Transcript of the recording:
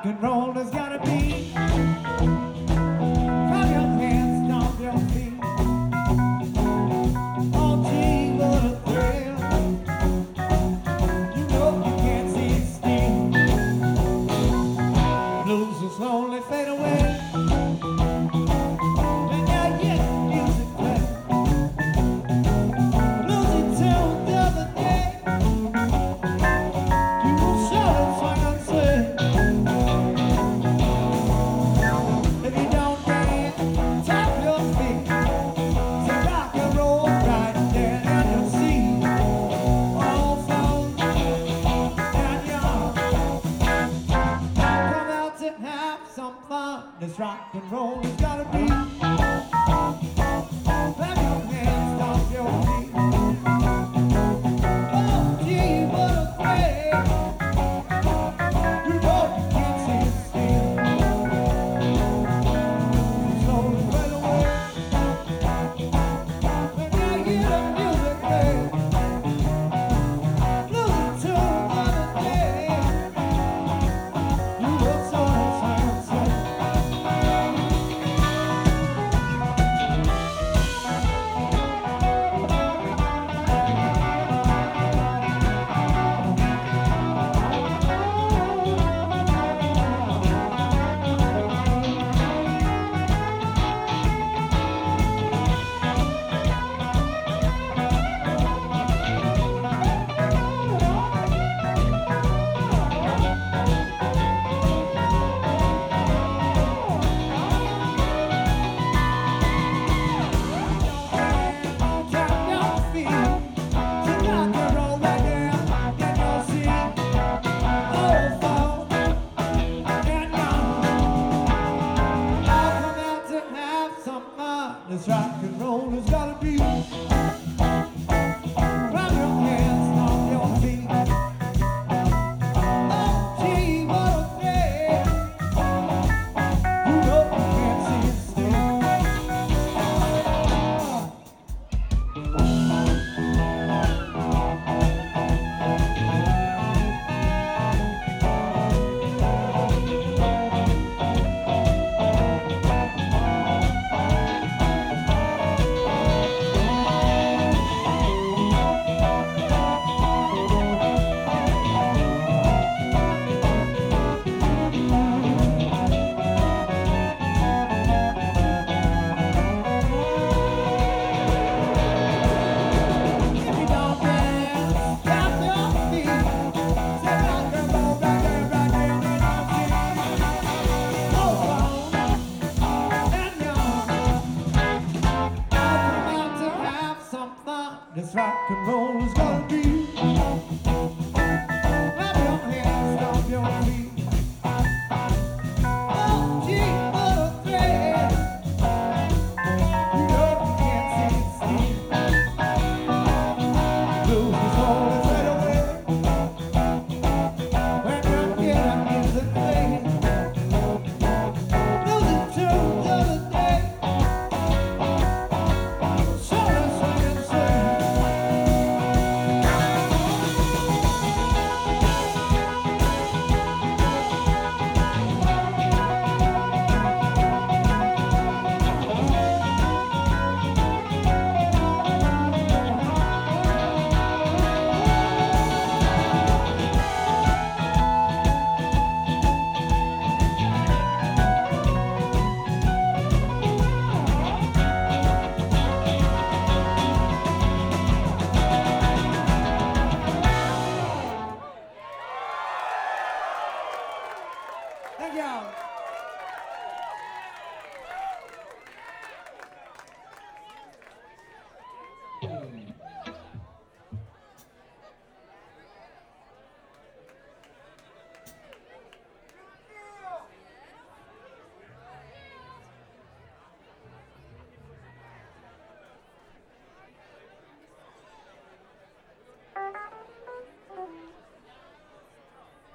rock and roll has gotta be. From your hands, stomp your feet. Oh gee, what a thrill. You know you can't see still. Blues will slowly fade away. And now yes, music plays. Bluesy tune the other day. You will surely swing and sway. If you don't dance, tap your feet. So rock and roll right there and you'll see all souls and young. Come out to have some fun. This rock and roll has gotta be. Clap your hands, stomp your feet. Oh gee, what a thrill. You know you can't see it still. Slowly fade away. When you hear the music play. Bluesy tune of the day. You will surely swing and sway. Tap your feet. To rock and roll right there, and you'll see old folk and young. All come out to have some fun. This rock and roll has gotta be. Clap your hands, stomp your feet. Oh gee, what a thrill. You know you can't see it still. If you don't dance, tap your feet. Say rock and roll right there, and you'll see old folk and young. All come out to have some fun. This rock and roll is gonna be.